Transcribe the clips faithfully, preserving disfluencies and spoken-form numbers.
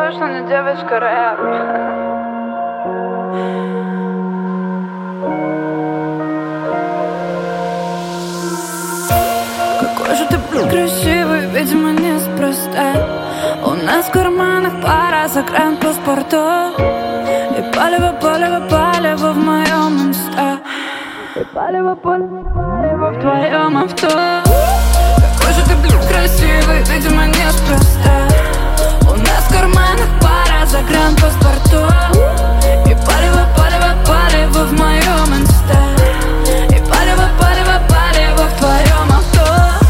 точно не девочка рэп. Какой же ты был красивый, видимо, неспроста. У нас в карманах пара загранпаспортов. И палево, палево, палево в моем инста. И палево, палево, палево в твоем авто. Какой же ты, блин, красивый, видимо, неспроста. У нас в карманах пара загранпаспортов. И палево, палево, палево в моем инста. И палево, палево, палево в твоем авто.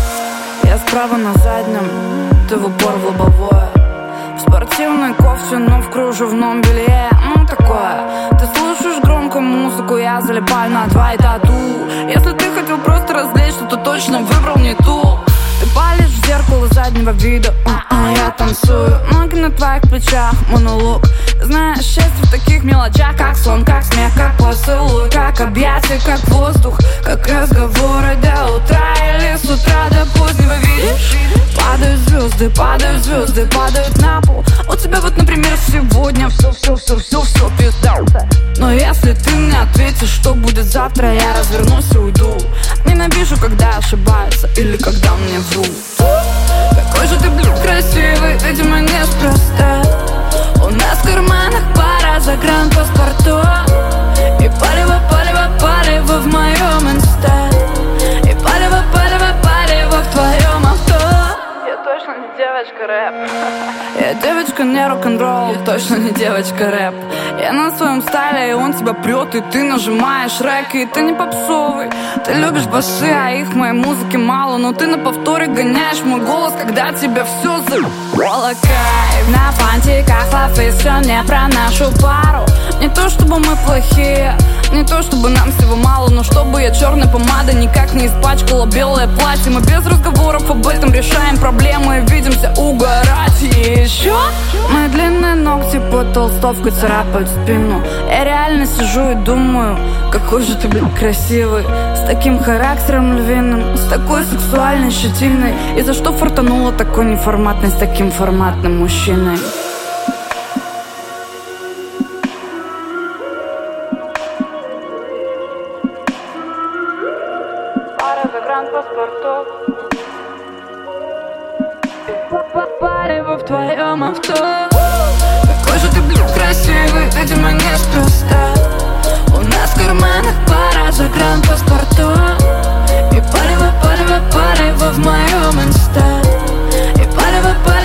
Я справа на заднем, ты в упор в лобовое. В спортивной кофте, но в кружевном белье. Ну такое. Ты слушаешь громко музыку, я залипаю на твои тату. Если ты хотел просто развлечься, то точно выбрал не ту. Ты палишь в зеркало заднего вида, а-а, я танцую. Ноги на твоих плечах, монолог. Знаешь, счастье в таких мелочах, как сон, как смех, как поцелуй, как объятия, как воздух, как разговоры до утра или с утра до позднего. Видишь? Падают звезды, падают звезды, падают на пол. У тебя вот, например, сегодня все, все, все, все, все пизда. Но если ты мне ответишь, что будет завтра, я развернусь и уйду. Ненавижу, когда ошибаются или когда мне врут. Какой же ты, блин, красивый, видимо, неспроста. У нас в карманах пара загранпаспортов. И палево, палево, палево в моем инста. И палево, палево, палево в твоем авто. Я точно не девочка рэп. Я девочка не рок-н-ролл, точно не девочка рэп. Я на своем стайле, и он тебя прет, и ты нажимаешь рэк, и ты не попсовый. Ты любишь басы, а их в моей музыке мало. Но ты на повторе гоняешь мой голос, когда тебя все забрало. Кайф на фантиках, лафы, все не про нашу пару. Не то чтобы мы плохие, не то чтобы нам всего мало, но чтобы я черной помадой никак не испачкала белое платье. Мы без разговоров об этом решаем проблемы и видимся угорать. И еще мои длинные ногти под толстовкой царапают спину. Я реально сижу и думаю, какой же ты, блин, красивый. С таким характером львиным, с такой сексуальной щетиной. И за что фартанула такой неформатной с таким форматным мужчиной? Пара загранпаспортов. Палево в твоем авто. Какой же ты, блин, красивый, видимо, неспроста. У нас в карманах пара загранпаспортов. И палево, палево, палево в моем инста. И палево, палево